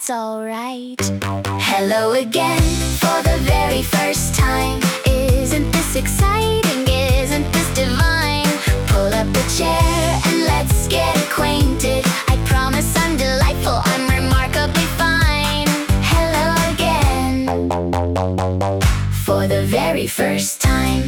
that's alright. Hello again for the very first time. Isn't this exciting? Isn't this divine? Pull up a chair and let's get acquainted. I promise I'm delightful, I'm remarkably fine. Hello again for the very first time.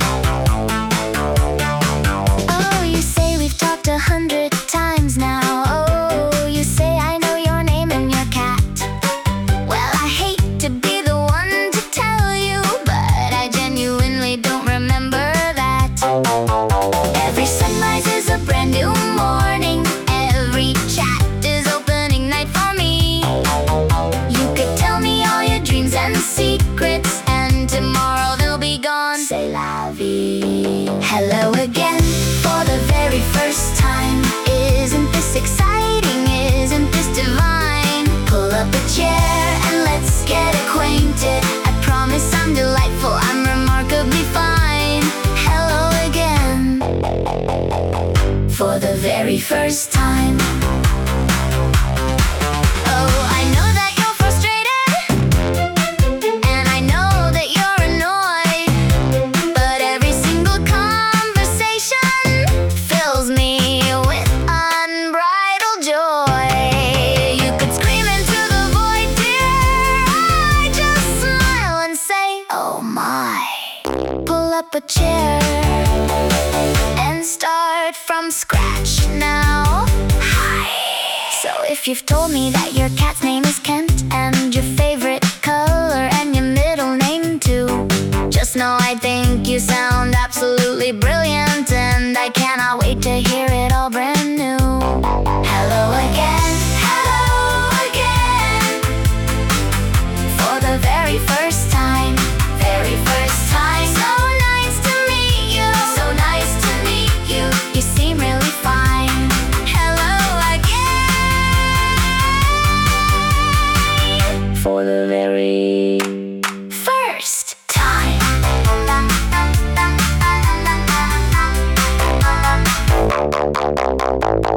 Oh, you say we've talked 100 times now. Oh, you say I know your name and your cat. Well, I hate to be the one to tell you, but I genuinely don't remember that. Every sunrise is a brand new morning. Every chat is opening night for me. You could tell me all your dreams and secrets, and tomorrow they'll be gone. C'est la vie. Hello again for the very first time. Isn't this exciting? Isn't this divine? Pull up a chair and let's get acquainted. I promise I'm delightful, I'm remarkably fine. Hello again for the very first time. Oh, I know that you're frustrated, and I know that you're annoyed, but every single conversation fills me with unbridled joy. You could scream into the void, dear. I just smile and say, oh my. Pull up a chair and start from scratch now. Hi. So if you've told me that your cat's name is Kent, and your favorite color and your middle name too, just know I think you sound absolutely brilliant, and I cannot wait to hear it all brand new. Hello again for the very first time. Very first time. So nice to meet you. So nice to meet you. You seem really fine. Hello again for the very first time.